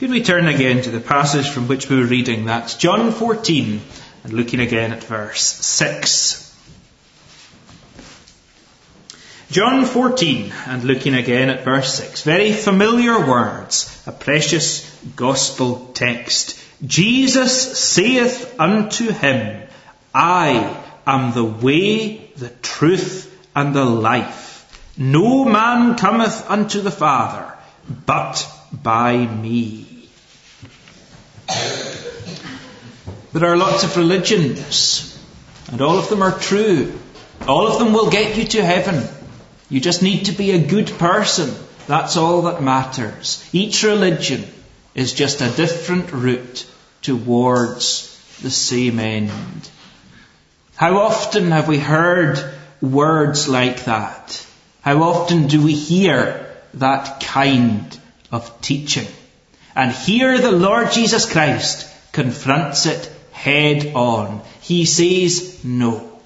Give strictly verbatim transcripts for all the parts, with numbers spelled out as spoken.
Could we turn again to the passage from which we were reading? That's John fourteen, and looking again at verse six. John fourteen, and looking again at verse six. Very familiar words, a precious gospel text. Jesus saith unto him, I am the way, the truth, and the life. No man cometh unto the Father, but by me. There are lots of religions, and all of them are true. All of them will get you to heaven. You just need to be a good person. That's all that matters. Each religion is just a different route towards the same end. How often have we heard words like that? How often do we hear that kind of teaching? And here the Lord Jesus Christ confronts it head on. He says, no,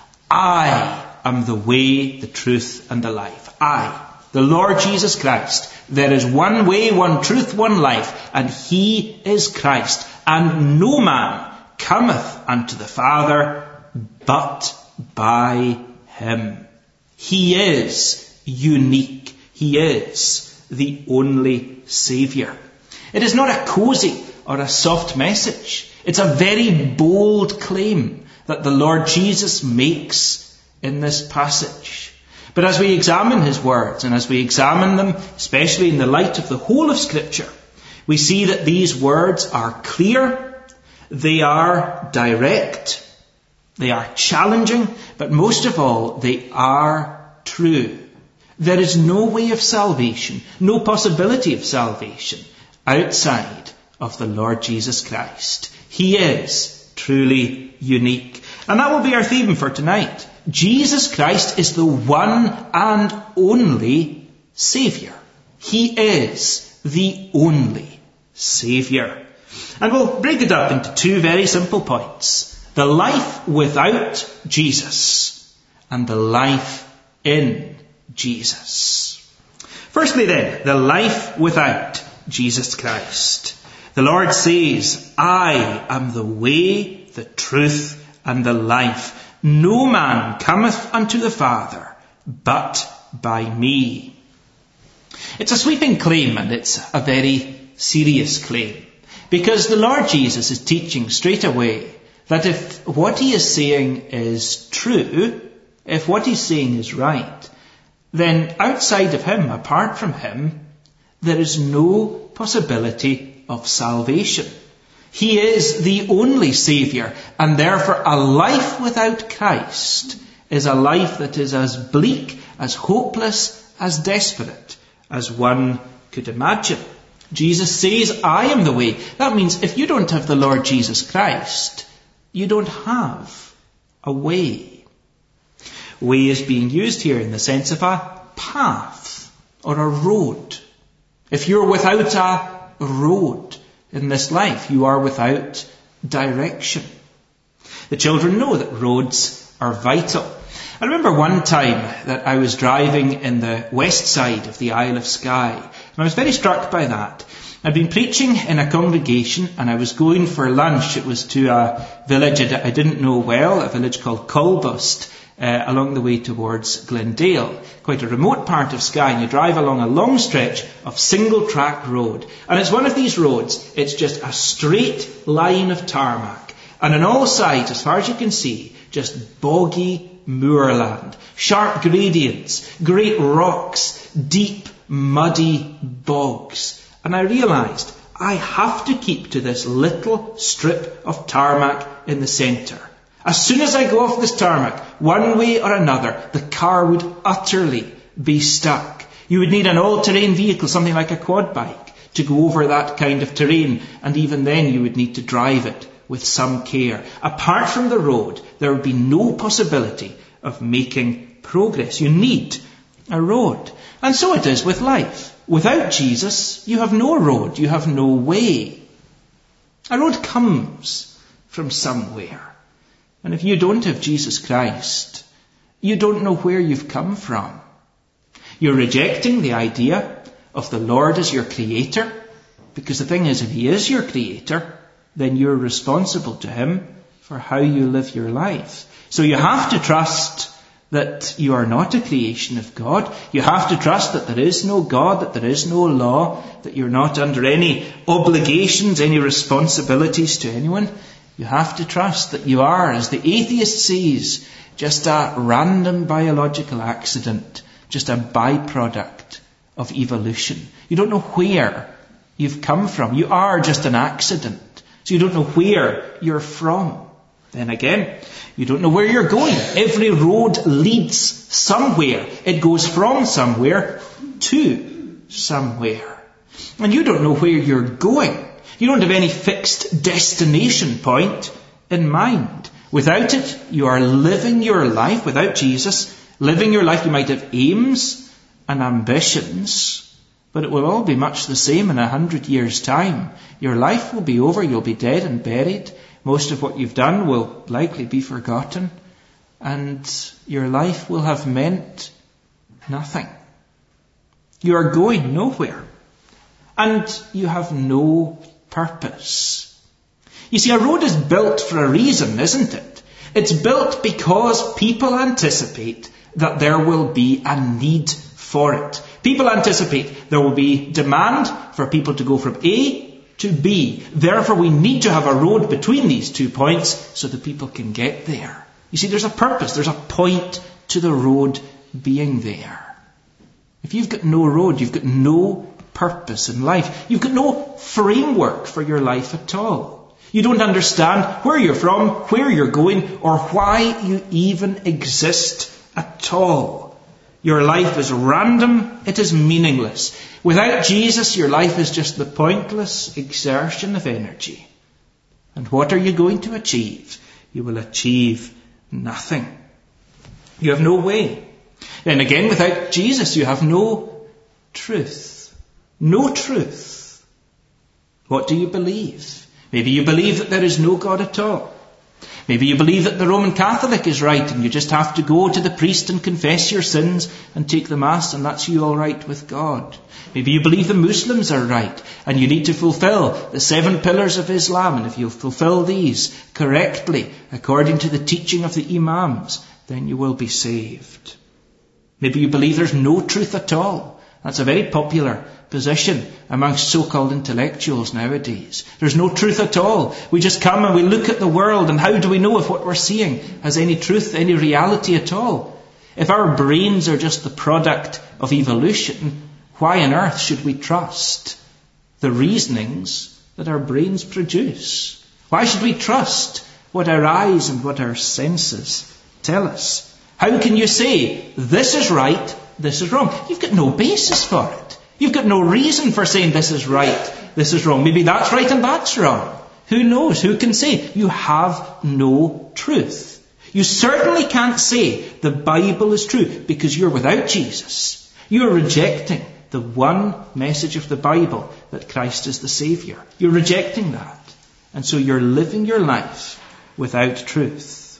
I am the way, the truth, and the life. I, the Lord Jesus Christ. There is one way, one truth, one life, and He is Christ. And no man cometh unto the Father but by Him. He is unique. He is the only Saviour. It is not a cosy or a soft message. It's a very bold claim that the Lord Jesus makes in this passage. But as we examine His words, and as we examine them, especially in the light of the whole of Scripture, we see that these words are clear, they are direct, they are challenging, but most of all, they are true. There is no way of salvation, no possibility of salvation outside of the Lord Jesus Christ. He is truly unique. And that will be our theme for tonight. Jesus Christ is the one and only Saviour. He is the only Saviour. And we'll break it up into two very simple points. The life without Jesus and the life in Jesus. Firstly then, the life without Jesus Christ. The Lord says, I am the way, the truth, and the life. No man cometh unto the Father but by me. It's a sweeping claim, and it's a very serious claim, because the Lord Jesus is teaching straight away that if what He is saying is true, if what He's saying is right, then outside of Him, apart from Him, there is no possibility of salvation. He is the only Saviour, and therefore a life without Christ is a life that is as bleak, as hopeless, as desperate as one could imagine. Jesus says, I am the way. That means if you don't have the Lord Jesus Christ, you don't have a way. Way is being used here in the sense of a path or a road. If you're without a road in this life, you are without direction. The children know that roads are vital. I remember one time that I was driving in the west side of the Isle of Skye, and I was very struck by that. I'd been preaching in a congregation, and I was going for lunch. It was to a village I didn't know well, a village called Colbust, uh, along the way towards Glendale, quite a remote part of Skye, and you drive along a long stretch of single-track road. And it's one of these roads, it's just a straight line of tarmac, and on all sides, as far as you can see, just boggy moorland, sharp gradients, great rocks, deep, muddy bogs. And I realised I have to keep to this little strip of tarmac in the centre. As soon as I go off this tarmac, one way or another, the car would utterly be stuck. You would need an all-terrain vehicle, something like a quad bike, to go over that kind of terrain. And even then you would need to drive it with some care. Apart from the road, there would be no possibility of making progress. You need a road. And so it is with life. Without Jesus, you have no road, you have no way. A road comes from somewhere. And if you don't have Jesus Christ, you don't know where you've come from. You're rejecting the idea of the Lord as your creator. Because the thing is, if he is your creator, then you're responsible to him for how you live your life. So you have to trust that you are not a creation of God. You have to trust that there is no God, that there is no law, that you're not under any obligations, any responsibilities to anyone. You have to trust that you are, as the atheist says, just a random biological accident, just a byproduct of evolution. You don't know where you've come from. You are just an accident. So you don't know where you're from. Then again, you don't know where you're going. Every road leads somewhere. It goes from somewhere to somewhere. And you don't know where you're going. You don't have any fixed destination point in mind. Without it, you are living your life without Jesus. Living your life, you might have aims and ambitions, but it will all be much the same in a hundred years' time. Your life will be over. You'll be dead and buried. Most of what you've done will likely be forgotten, and your life will have meant nothing. You are going nowhere, and you have no purpose. You see, a road is built for a reason, isn't it? It's built because people anticipate that there will be a need for it. People anticipate there will be demand for people to go from A to B. Therefore, we need to have a road between these two points so that people can get there. You see, there's a purpose, there's a point to the road being there. If you've got no road, you've got no purpose in life. You've got no framework for your life at all. You don't understand where you're from, where you're going, or why you even exist at all. Your life is random, it is meaningless. Without Jesus, your life is just the pointless exertion of energy. And what are you going to achieve? You will achieve nothing. You have no way. Then again, without Jesus, you have no truth. No truth. What do you believe? Maybe you believe that there is no God at all. Maybe you believe that the Roman Catholic is right and you just have to go to the priest and confess your sins and take the Mass, and that's you all right with God. Maybe you believe the Muslims are right and you need to fulfill the seven pillars of Islam, and if you fulfill these correctly according to the teaching of the Imams, then you will be saved. Maybe you believe there's no truth at all. That's a very popular position amongst so-called intellectuals nowadays. There's no truth at all. We just come and we look at the world, and how do we know if what we're seeing has any truth, any reality at all? If our brains are just the product of evolution, why on earth should we trust the reasonings that our brains produce? Why should we trust what our eyes and what our senses tell us? How can you say, this is right, this is wrong? You've got no basis for it. You've got no reason for saying this is right, this is wrong. Maybe that's right and that's wrong. Who knows? Who can say? You have no truth. You certainly can't say the Bible is true because you're without Jesus. You're rejecting the one message of the Bible, that Christ is the Saviour. You're rejecting that. And so you're living your life without truth.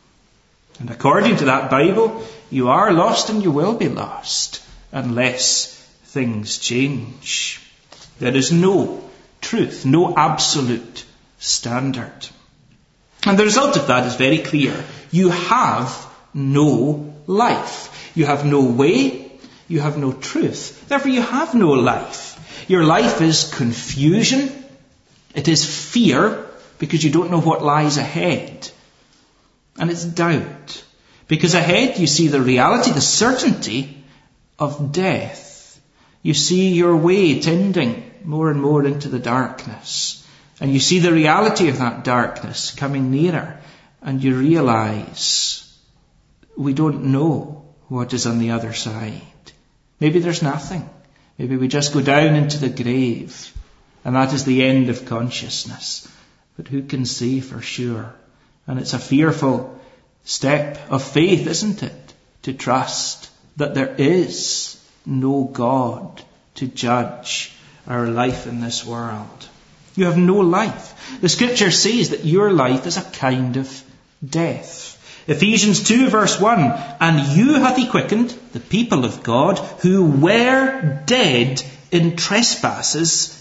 And according to that Bible, you are lost and you will be lost unless things change. There is no truth, no absolute standard. And the result of that is very clear. You have no life. You have no way. You have no truth. Therefore, you have no life. Your life is confusion. It is fear because you don't know what lies ahead. And it's doubt. Because ahead you see the reality, the certainty of death. You see your way tending more and more into the darkness. And you see the reality of that darkness coming nearer. And you realize we don't know what is on the other side. Maybe there's nothing. Maybe we just go down into the grave. And that is the end of consciousness. But who can say for sure? And it's a fearful step of faith, isn't it? To trust that there is no God to judge our life in this world. You have no life. The scripture says that your life is a kind of death. Ephesians two verse one, and you hath he quickened the people of God who were dead in trespasses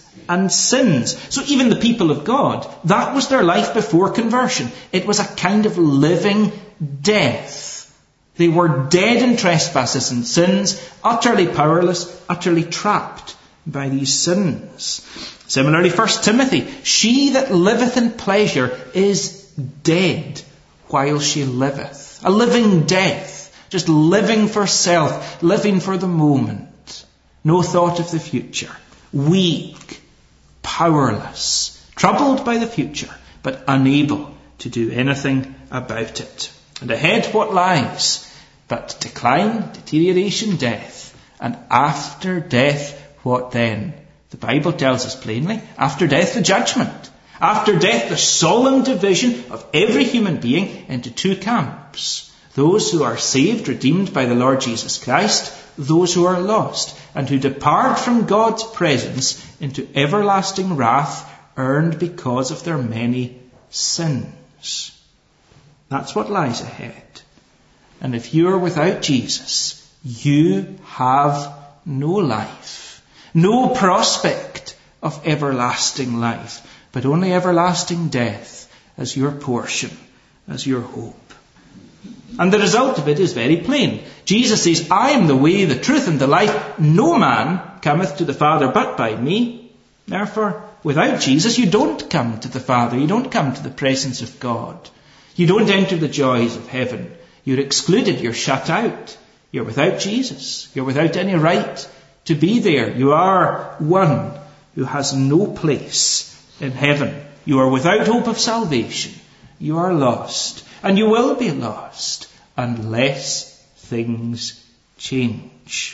and sins. So even the people of God, that was their life before conversion. It was a kind of living death. They were dead in trespasses and sins, utterly powerless, utterly trapped by these sins. Similarly, First Timothy, she that liveth in pleasure is dead while she liveth. A living death, just living for self, living for the moment. No thought of the future. Weak, powerless, troubled by the future, but unable to do anything about it. And ahead what lies? But decline, deterioration, death. And after death, what then? The Bible tells us plainly, after death, the judgment. After death, the solemn division of every human being into two camps. Those who are saved, redeemed by the Lord Jesus Christ, those who are lost, and who depart from God's presence into everlasting wrath, earned because of their many sins. That's what lies ahead. And if you are without Jesus, you have no life, no prospect of everlasting life, but only everlasting death as your portion, as your hope. And the result of it is very plain. Jesus says, I am the way, the truth, and the life. No man cometh to the Father but by me. Therefore, without Jesus, you don't come to the Father. You don't come to the presence of God. You don't enter the joys of heaven. You're excluded. You're shut out. You're without Jesus. You're without any right to be there. You are one who has no place in heaven. You are without hope of salvation. You are lost. And you will be lost unless things change.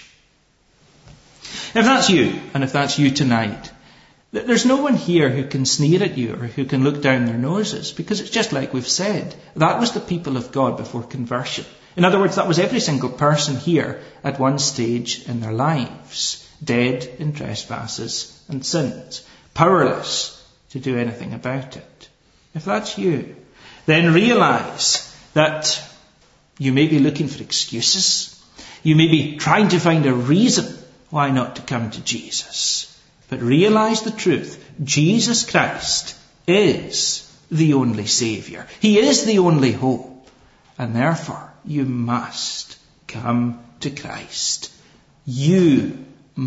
If that's you, and if that's you tonight, there's no one here who can sneer at you or who can look down their noses, because it's just like we've said. That was the people of God before conversion. In other words, that was every single person here at one stage in their lives, dead in trespasses and sins, powerless to do anything about it. If that's you, then realize that you may be looking for excuses. You may be trying to find a reason why not to come to Jesus. But realize the truth. Jesus Christ is the only Saviour. He is the only hope. And therefore, you must come to Christ. You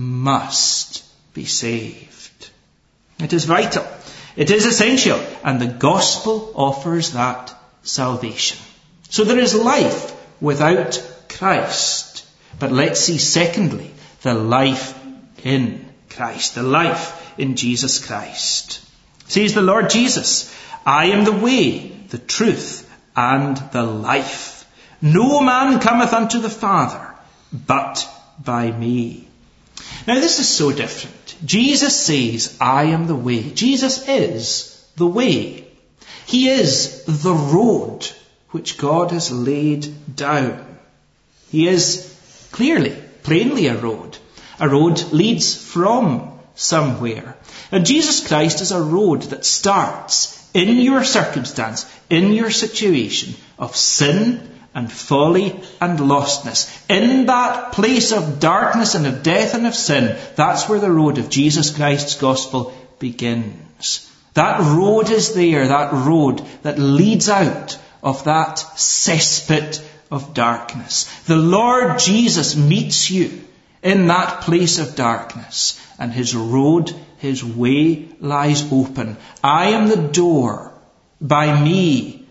must be saved. It is vital. It is essential. And the gospel offers that salvation. So there is life without Christ. But let's see, secondly, the life in Christ, the life in Jesus Christ. Says the Lord Jesus, I am the way, the truth, and the life. No man cometh unto the Father, but by me. Now this is so different. Jesus says, I am the way. Jesus is the way. He is the road which God has laid down. He is clearly, plainly a road. A road leads from somewhere. And Jesus Christ is a road that starts in your circumstance, in your situation of sin and folly and lostness. In that place of darkness and of death and of sin, that's where the road of Jesus Christ's gospel begins. That road is there, that road that leads out of that cesspit of darkness. The Lord Jesus meets you in that place of darkness, and his road, his way lies open. I am the door. By me,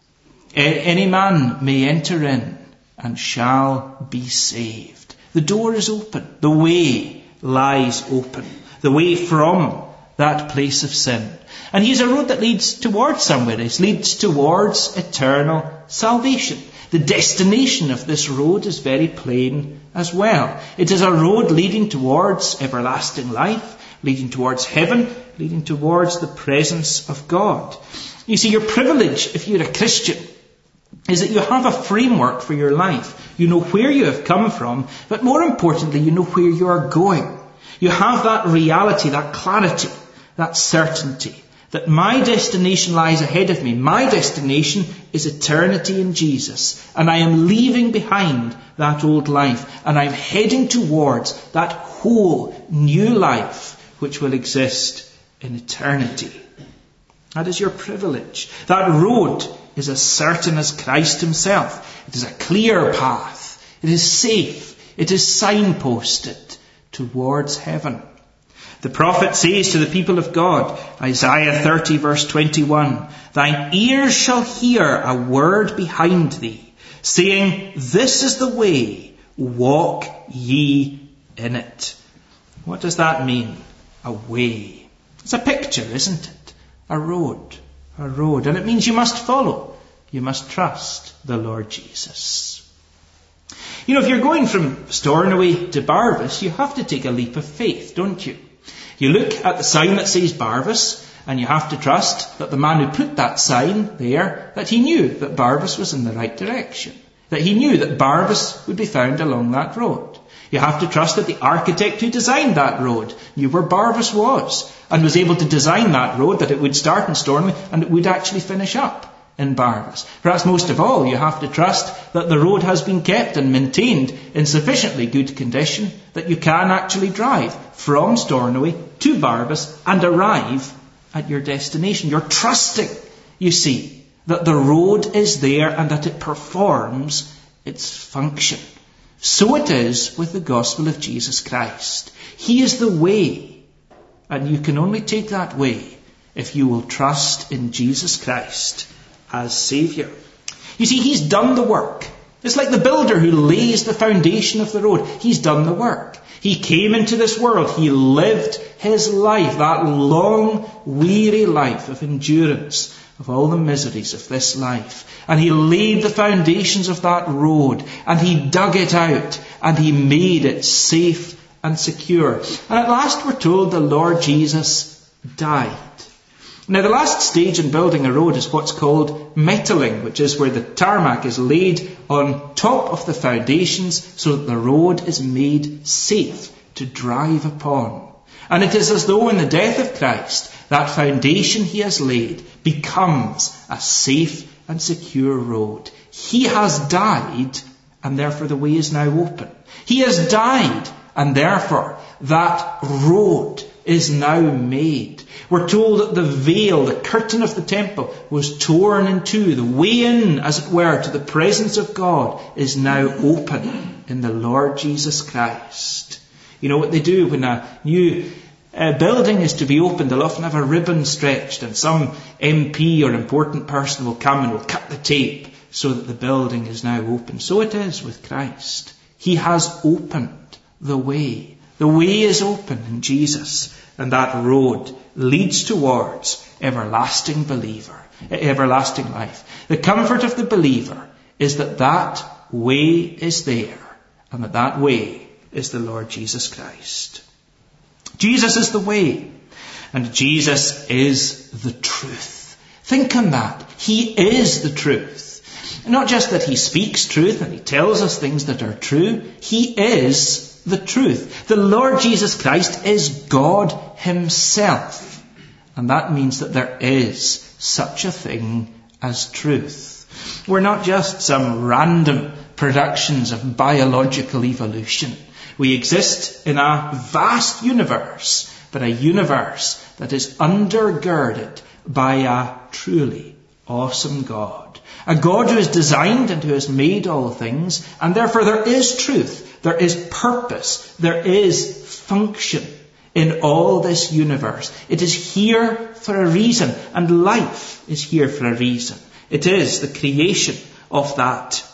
any man may enter in and shall be saved. The door is open. The way lies open. The way from that place of sin. And he's a road that leads towards somewhere. It leads towards eternal salvation. The destination of this road is very plain as well. It is a road leading towards everlasting life, leading towards heaven, leading towards the presence of God. You see, your privilege, if you're a Christian, is that you have a framework for your life. You know where you have come from, but more importantly, you know where you are going. You have that reality, that clarity, that certainty, that my destination lies ahead of me. My destination is eternity in Jesus. And I am leaving behind that old life. And I'm heading towards that whole new life which will exist in eternity. That is your privilege. That road is as certain as Christ himself. It is a clear path. It is safe. It is signposted towards heaven. The prophet says to the people of God, Isaiah thirty verse twenty-one, "Thine ears shall hear a word behind thee, saying, This is the way, walk ye in it." What does that mean? A way. It's a picture, isn't it? A road. A road. And it means you must follow. You must trust the Lord Jesus. You know, if you're going from Stornoway to Barvas, you have to take a leap of faith, don't you? You look at the sign that says Barvas, and you have to trust that the man who put that sign there, that he knew that Barvas was in the right direction. That he knew that Barvas would be found along that road. You have to trust that the architect who designed that road knew where Barvas was and was able to design that road, that it would start in Stornoway and it would actually finish up in Barvas. Perhaps most of all, you have to trust that the road has been kept and maintained in sufficiently good condition that you can actually drive from Stornoway to Barvas and arrive at your destination. You're trusting, you see, that the road is there and that it performs its function. So it is with the gospel of Jesus Christ. He is the way, and you can only take that way if you will trust in Jesus Christ as Saviour. You see, he's done the work. It's like the builder who lays the foundation of the road. He's done the work. He came into this world. He lived his life, that long, weary life of endurance of all the miseries of this life. And he laid the foundations of that road, and he dug it out, and he made it safe and secure. And at last we're told the Lord Jesus died. Now, the last stage in building a road is what's called metaling, which is where the tarmac is laid on top of the foundations so that the road is made safe to drive upon. And it is as though in the death of Christ, that foundation he has laid becomes a safe and secure road. He has died, and therefore the way is now open. He has died, and therefore that road is now made. We're told that the veil, the curtain of the temple, was torn in two. The way in, as it were, to the presence of God is now open in the Lord Jesus Christ. You know what they do when a new uh, building is to be opened? They'll often have a ribbon stretched, and some M P or important person will come and will cut the tape so that the building is now open. So it is with Christ. He has opened the way. The way is open in Jesus, and that road leads towards everlasting believer, everlasting life. The comfort of the believer is that that way is there, and that that way is the Lord Jesus Christ. Jesus is the way, and Jesus is the truth. Think on that. He is the truth. Not just that he speaks truth and he tells us things that are true. He is the truth. The Lord Jesus Christ is God himself. And that means that there is such a thing as truth. We're not just some random productions of biological evolution. We exist in a vast universe, but a universe that is undergirded by a truly awesome God. A God who has designed and who has made all things, and therefore there is truth, there is purpose, there is function in all this universe. It is here for a reason, and life is here for a reason. It is the creation of that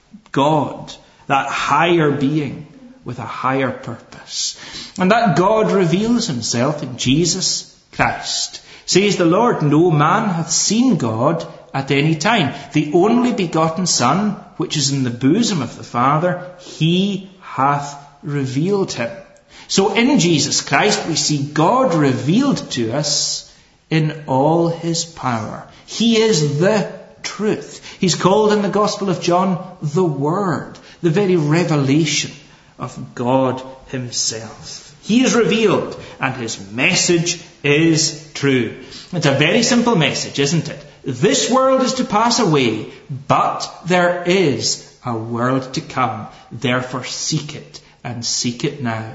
God, that higher being with a higher purpose. And that God reveals himself in Jesus Christ. Says the Lord, no man hath seen God at any time. The only begotten Son, which is in the bosom of the Father, he hath revealed him. So in Jesus Christ we see God revealed to us in all his power. He is the truth. He's called in the Gospel of John the Word, the very revelation of God himself. He is revealed, and his message is true. It's a very simple message, isn't it? This world is to pass away, but there is a world to come. Therefore seek it, and seek it now.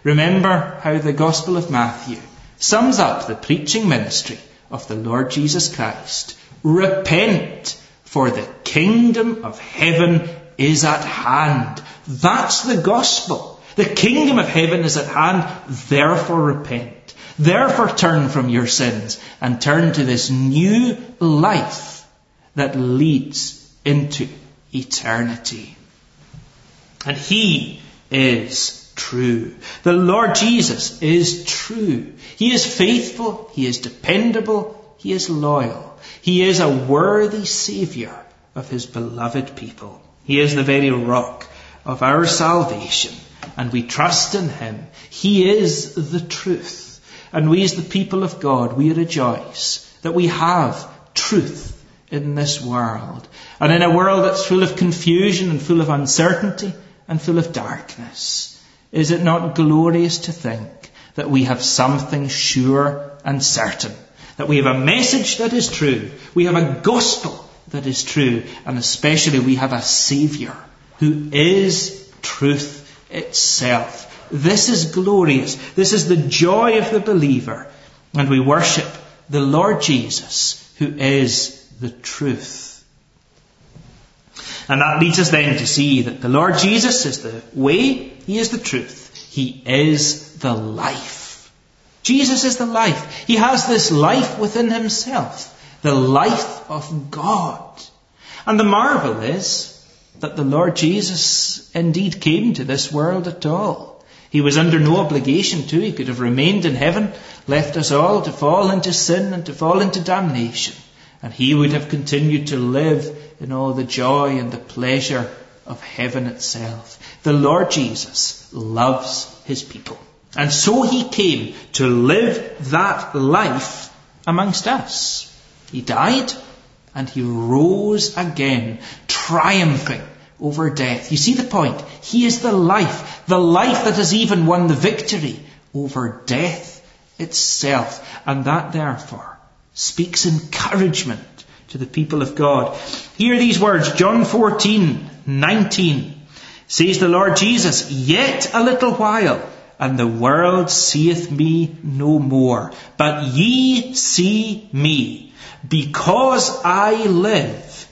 Remember how the Gospel of Matthew sums up the preaching ministry of the Lord Jesus Christ. Repent, for the kingdom of heaven is at hand. That's the gospel. The kingdom of heaven is at hand, therefore repent. Therefore turn from your sins and turn to this new life that leads into eternity. And He is true. The Lord Jesus is true. He is faithful. He is dependable. He is loyal. He is a worthy Saviour of His beloved people. He is the very rock of our salvation, and we trust in Him. He is the truth. And we as the people of God, we rejoice that we have truth in this world. And in a world that's full of confusion and full of uncertainty and full of darkness, is it not glorious to think that we have something sure and certain? That we have a message that is true. We have a gospel that is true. And especially we have a Saviour who is truth itself. This is glorious. This is the joy of the believer. And we worship the Lord Jesus, who is the truth. And that leads us then to see that the Lord Jesus is the way, He is the truth, He is the life. Jesus is the life. He has this life within Himself, the life of God. And the marvel is that the Lord Jesus indeed came to this world at all. He was under no obligation to. He could have remained in heaven, left us all to fall into sin and to fall into damnation. And He would have continued to live in all the joy and the pleasure of heaven itself. The Lord Jesus loves His people. And so He came to live that life amongst us. He died and He rose again, triumphing over death. You see the point? He is the life, the life that has even won the victory over death itself. And that therefore speaks encouragement to the people of God. Hear these words, John fourteen nineteen. Says the Lord Jesus, "Yet a little while, and the world seeth me no more. But ye see me. Because I live,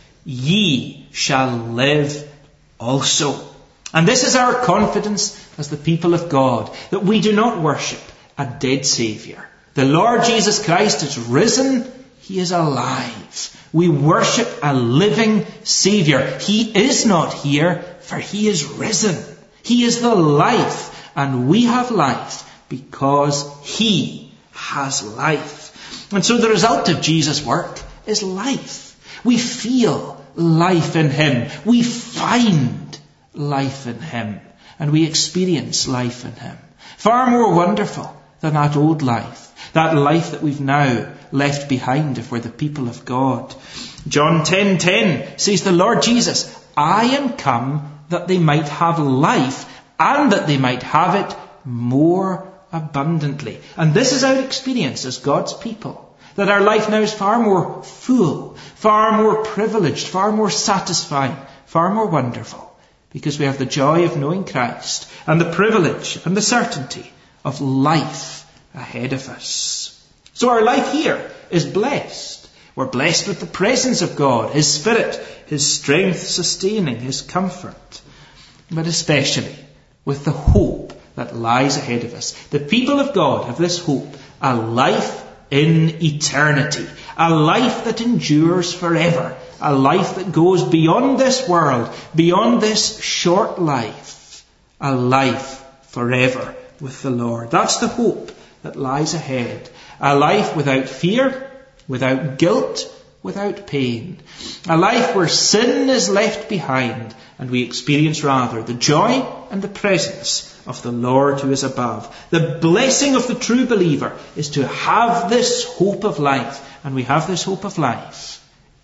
ye shall live also." And this is our confidence as the people of God, that we do not worship a dead Saviour. The Lord Jesus Christ is risen. He is alive. We worship a living Saviour. He is not here, for He is risen. He is the life. And we have life because He has life. And so the result of Jesus' work is life. We feel life in Him. We find life in Him. And we experience life in Him. Far more wonderful than that old life. That life that we've now left behind if we're the people of God. John ten ten says the Lord Jesus, "I am come that they might have life, and that they might have it more abundantly." And this is our experience as God's people. That our life now is far more full, far more privileged, far more satisfying, far more wonderful. Because we have the joy of knowing Christ and the privilege and the certainty of life ahead of us. So our life here is blessed. We're blessed with the presence of God, His Spirit, His strength sustaining, His comfort. But especially with the hope that lies ahead of us. The people of God have this hope, a life in eternity, a life that endures forever, a life that goes beyond this world, beyond this short life, a life forever with the Lord. That's the hope that lies ahead, a life without fear, without guilt, without pain, a life where sin is left behind, and we experience rather the joy and the presence of the Lord who is above. The blessing of the true believer is to have this hope of life, and we have this hope of life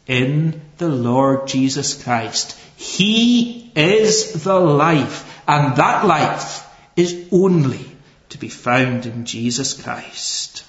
in the Lord Jesus Christ. He is the life, and that life is only to be found in Jesus Christ.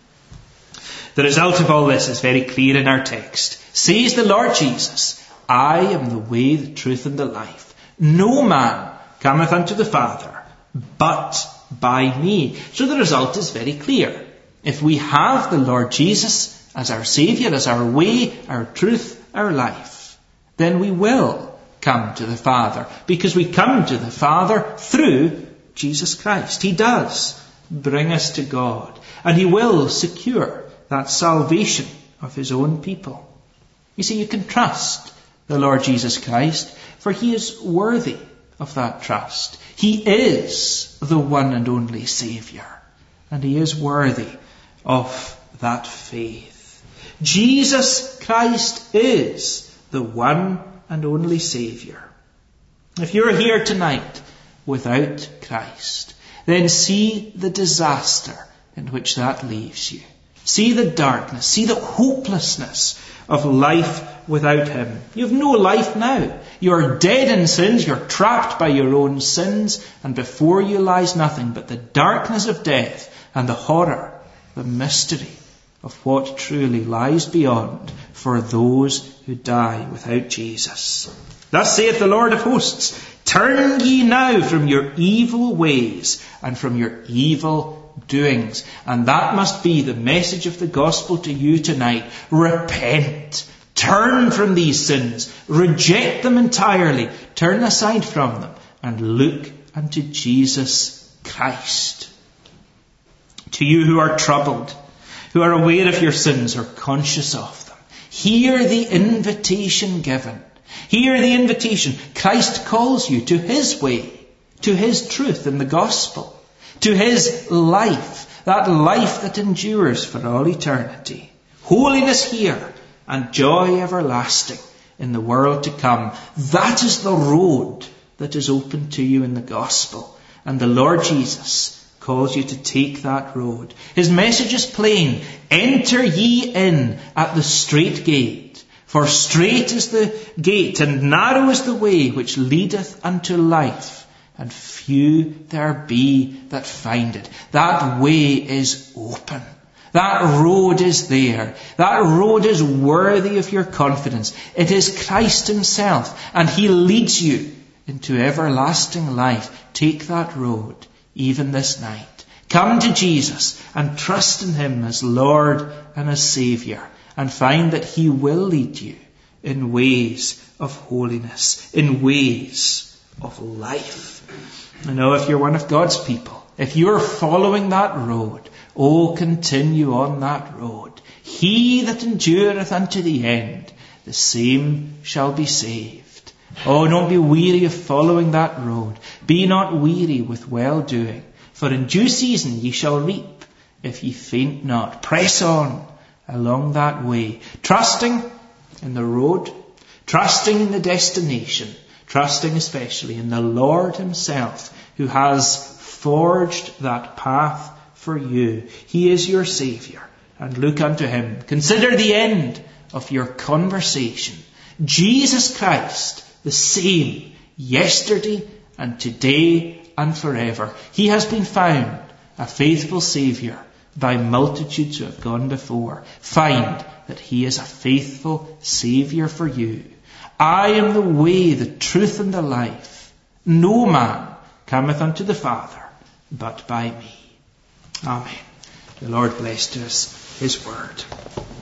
The result of all this is very clear in our text. Says the Lord Jesus, "I am the way, the truth, and the life. No man cometh unto the Father, but by me. So the result is very clear. If we have the Lord Jesus as our Saviour, as our way, our truth, our life, then we will come to the Father, because we come to the Father through Jesus Christ. He does bring us to God, and He will secure that salvation of His own people. You see, you can trust the Lord Jesus Christ, for He is worthy of that trust. He is the one and only Saviour, and He is worthy of that faith. Jesus Christ is the one and only Saviour. If you're here tonight without Christ, then see the disaster in which that leaves you. See the darkness, see the hopelessness of life without Him. You have no life now. You're dead in sins, you're trapped by your own sins, and before you lies nothing but the darkness of death and the horror, the mystery of what truly lies beyond for those who die without Jesus. Thus saith the Lord of hosts, turn ye now from your evil ways and from your evil doings. And that must be the message of the gospel to you tonight. Repent. Turn from these sins. Reject them entirely. Turn aside from them and look unto Jesus Christ. To you who are troubled, who are aware of your sins or conscious of them, hear the invitation given. Hear the invitation. Christ calls you to His way, to His truth in the gospel, to His life, that life that endures for all eternity. Holiness here and joy everlasting in the world to come. That is the road that is open to you in the gospel. And the Lord Jesus calls you to take that road. His message is plain. Enter ye in at the strait gate. For strait is the gate, and narrow is the way which leadeth unto life, and few there be that find it. That way is open. That road is there. That road is worthy of your confidence. It is Christ Himself, and He leads you into everlasting life. Take that road, even this night. Come to Jesus and trust in Him as Lord and as Saviour, and find that He will lead you in ways of holiness, in ways of life. I know if you're one of God's people, if you're following that road, oh, continue on that road. He that endureth unto the end, the same shall be saved. Oh, don't be weary of following that road. Be not weary with well-doing, for in due season ye shall reap, if ye faint not. Press on along that way, trusting in the road, trusting in the destination, trusting especially in the Lord Himself, who has forged that path for you. He is your Saviour, and look unto Him. Consider the end of your conversation. Jesus Christ, the same yesterday and today and forever. He has been found a faithful Saviour by multitudes who have gone before. Find that He is a faithful Saviour for you. I am the way, the truth, and the life. No man cometh unto the Father but by me. Amen. The Lord bless to us His word.